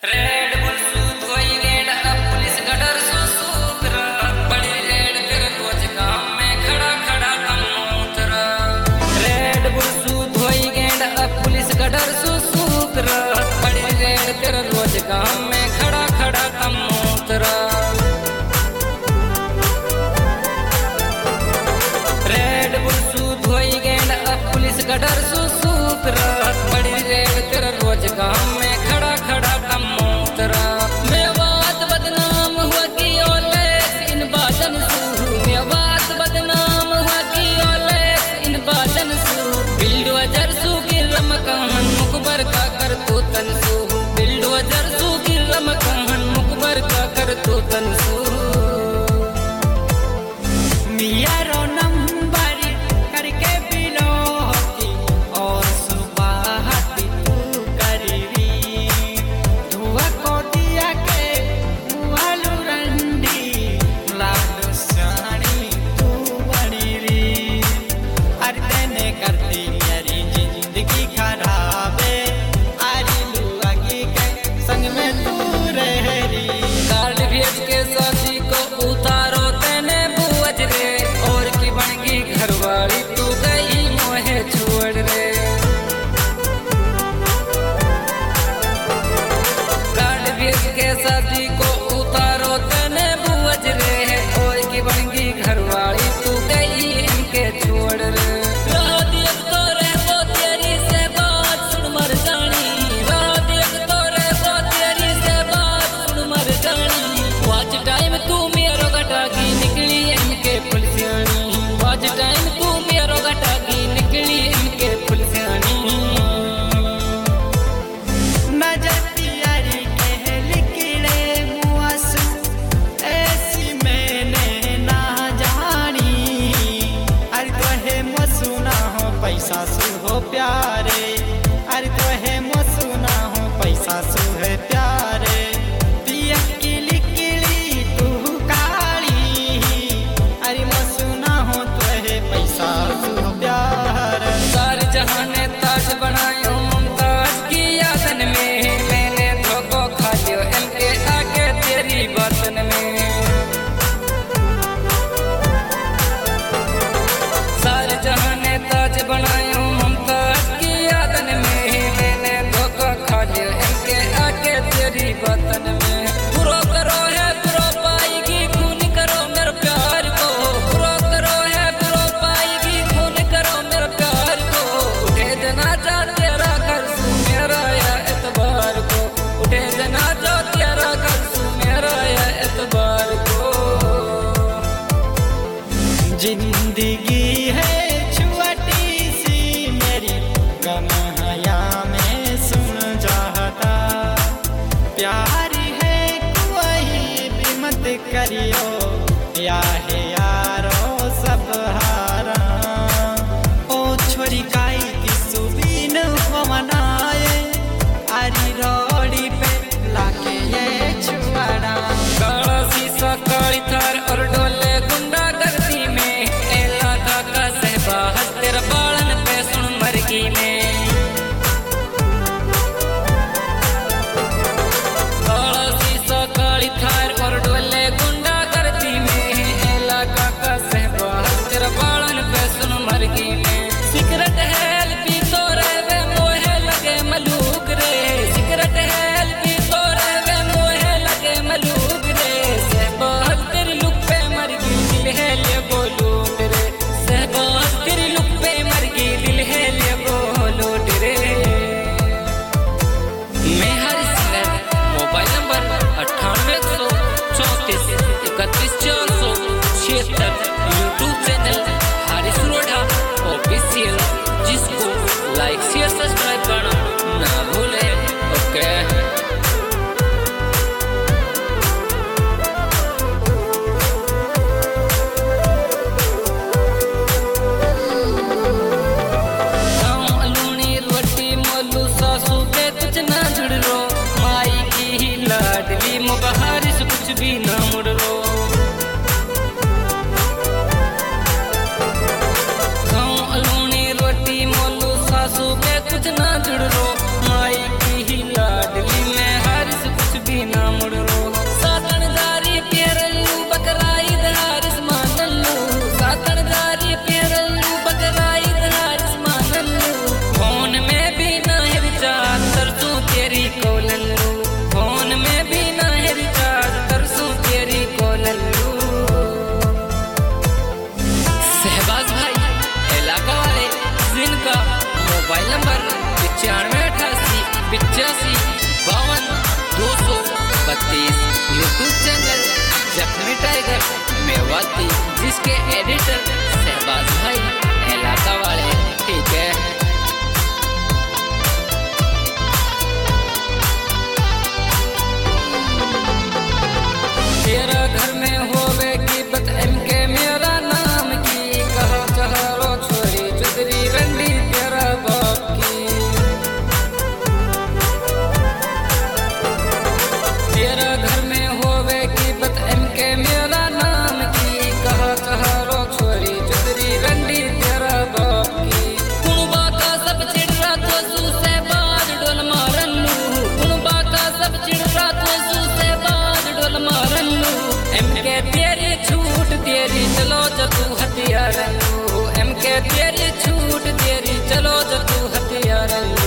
Red bull सूत होई गेड़ अब पुलिस गडर सुसूकरा बड़ी रेड तेरे रोज काम में खड़ा खड़ा तमूतरा। रेड बुल सूत होई गेड़ अब पुलिस गडर सुसूकरा बड़ी रेड तेरे रोज काम में खड़ा खड़ा तमूतरा। रेड बुल सूत होई गेड़ अब पुलिस गडर सुसूकरा बड़ी रेड तेरे रोज काम में खड़ा खड़ा तमूतरा। मेवात बदनाम हुआ कि ओलेस इन बादन सू मेवात बदनाम हुआ कि ओलेस इन बादन सू बिल्डोजर सू की रमकान मुकबर का कर तो तनसू बिल्डोजर सू की रमकान मुकबर का कर तो तनसू। मिया रो नंबर करके बिलो होती और सुबह हती तू करीबी धुआ को दिया के मुआलू रंडी लाडू सानी तू बड़ी री अरे तेने करती मेरी जिंदगी खराबे अरे लुआ की के संग में तू रह री। कार्ड भेज के साथी को उतारो तेने बुअज रे और की बन गई घरवाली तू गई मोहे छोड़ रे। कार्ड भेज के साथी को उतारो तेने बुअज रे और की बन गई घरवाली तू गई इनके छोड़ रे। रात एक तो रहबो तेरी से बात सुन मर जानी रात एक तो रहबो तेरी से बात सुन मर जानी। वाच टाइम तू मेरो गटा की निकली इनके पुलिसियानी वाच टाइम तू मेरो गटा की निकली इनके पुलिसियानी। नजर प्यारी के लिखड़े मुआसू ऐसी मैंने ना जानी अरे तोहे मसू ना हो पैसा सू हो प्यारे अरे तोहे मसू ना हो पैसा सू है प्यारे। पिया की लिखड़ी तू काली अरे मसू ना हो तोहे पैसा सू हो प्यार। सारे जहाने ताज बनायो मुमताज की यादन में मैंने धोखो खा लियो इनके आगे तेरी बर्तन में। सारे जहाने ताज बनायो मुमताज की यादन में मैंने धोखा खा लियो इनके आगे तेरी बर्तन में। बुरो करो है बुरो पाएगी खून करो मेरे प्यार को बुरो करो है बुरो पाएगी खून करो मेरे प्यार को। उठे जनाजा तेरा घर सू मेरा या एतबार को उठे जनाजा तेरा घर सू मेरा या एतबार को। जिंदगी है छोटी सी मेरी गम हया में सुन जाता प्यार है कोई भी मत करियो या है यारो सब हारा। ओ छोरी काई की सुबीन हो मनाए अरी रोड़ी पे लाके ये छुआड़ा। काला शीशा काली थार और डोले गुंडा गर्दी में एला काका सहबा तेरा बालन पे सुन मरगी में। काला शीशा काली थार और डोले गुंडा गर्दी में एला तेरी चलो जो तू हथियार लो, MK तेरी छूट तेरी चलो जो तू हथियार लो।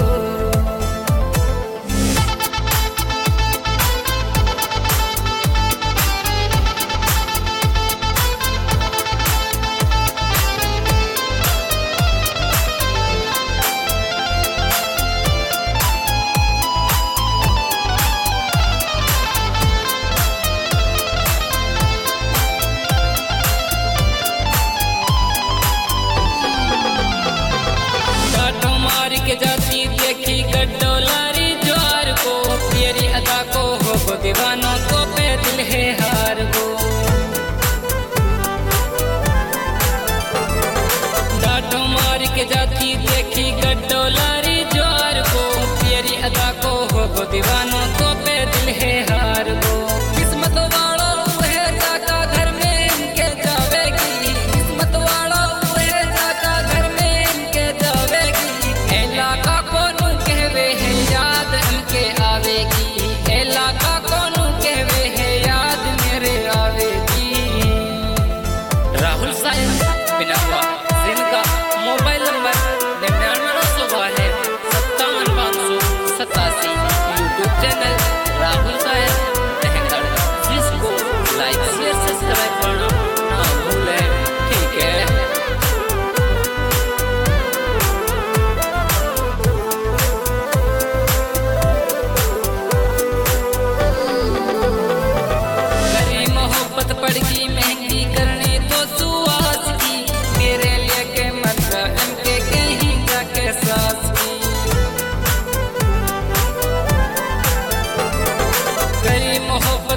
के जाती देखी गड्ढो लारी ज्वार को, तेरी अदा को हो दीवानों को पे दिल है हार को। डांटो मार के जाती देखी गड्ढो लारी ज्वार को, तेरी अदा को हो दीवानों को पे दिल है हार को। किस्मत वालों है जाका घर में इनके जावेगी, किस्मत वालों है जाका घर में इनके जावेगी। इलाका कोनू कहवे है याद हमके आवेगी, इलाका कोनू कहवे है याद मेरे आवेगी। राहुल साहब बिनावा जिनका mobile number 9992 57 YouTube channel Rahul साहब टहंगड़, जिसको लाइक शेयर सब्सक्राइब करना ना भूलें, ठीक है। पड़गी महंगी करनी तो सुहास की, मेरे लिए के मतलब MK कहीं जाके सास की। करी मोहब्बत